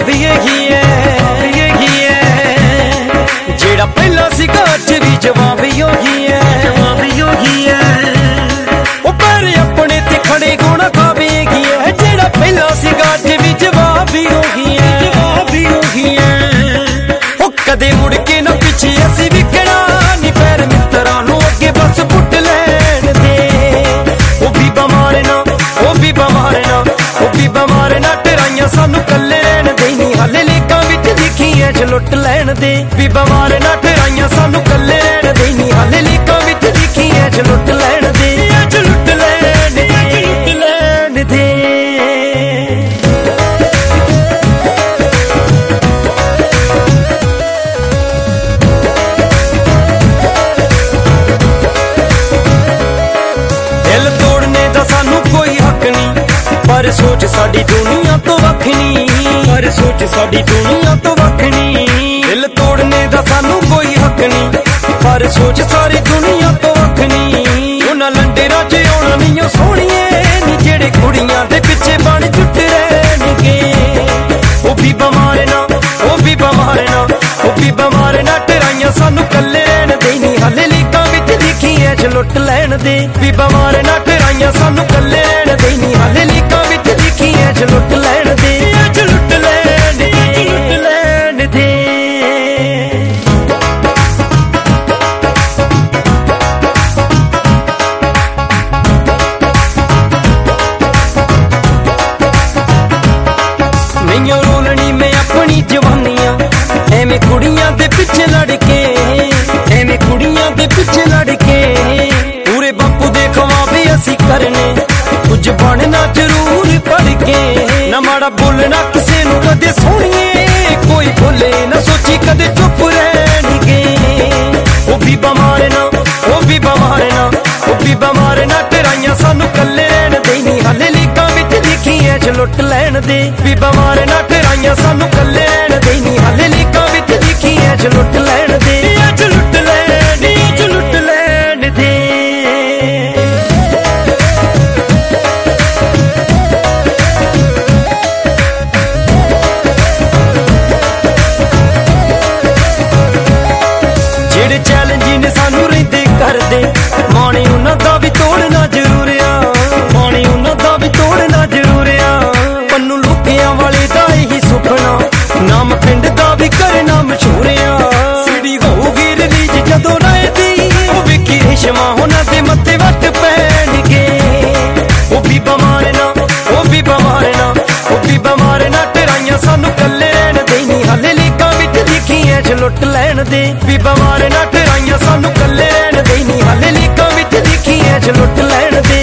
भी यही है जेड़ा पहला सीगा अज भी जवाब भी यही है ओ पैर अपने ते खड़े गुणा खा भी यही है जेड़ा पहला सीगा अज भी जवाब भी यही है ओ कदे मुड़ के ना पिछे असी विकना नी पैर मित्रा नू अगे बस पुट लैन दे ओ भी बमार ना टराइयां सानू कल्ले रहन दे नी हाले लेकां विच दिखियां च लुट लैन दे भी बमार ना टराइयां सानू कल्ले रहन दे नी हाले लेकां विच दिखियां च लुट लैन दे दिल तोड़ने दा सानू कोई हक नहीं पर सोच साडी दुनिया तो वख नहीं दिल तोड़ने दा सानू कोई हक नहीं पर सोच सारी दुनिया तो वख नहीं उन्हां लंडेरां च आउणा नहीं सोहणीए नी जेड़े कुड़ियां दे पिछे बण जुट रहणगे ओ भी बमार ना टराइयां सानू कल्ले रहन दे नी हाले लेकां विच दिखियां च लुट लैन दे भी बमार ना टराइयां सानू कल्ले रहन दे नी हाले लेकां विच दिखियां च लुट लैन दे नहीं रोलनी मैं अपनी जवानियां एवें कुड़ियां दे पिछे लड़के पूरे बापू दे खवा भी असी करने कुछ बनना जरूर पढ़ के ना माड़ा बोलना किसे नू कदे सोहणीए कोई बोले ना सोची कदे चुप रहणगे ओ भी बमार ना टराइयां सानू कल्ले रहन दे नी हाले लेकां विच दिखियां च लुट लैन दे भी बमार ना टराइयां सानू कल्ले रहन दे नी हाले लेकां विच दिखियां च लुट लैन दे जेड़े चैलेंज ने सानू रहिंदे करदे माणे उन्हां दा भी तोड़ना जरूर आ पन्नू लुकियां वाले दा ही सुपना नाम पिंड दा भी करना मशहूर आ सीडी होगी रिलीज जदों राए दी ओ विकी रेशमा उन्हां दे मत्थे वट पैणगे ओ भी बमार ना टराइयां सानू कल्ले रहन दे नी हाले लेकां विच दिखियां च लुट लैन दे भी बमार ना टराइयां सानू कल्ले रहन दे नी हाले लेकां विच दिखियां च लुट लैन दे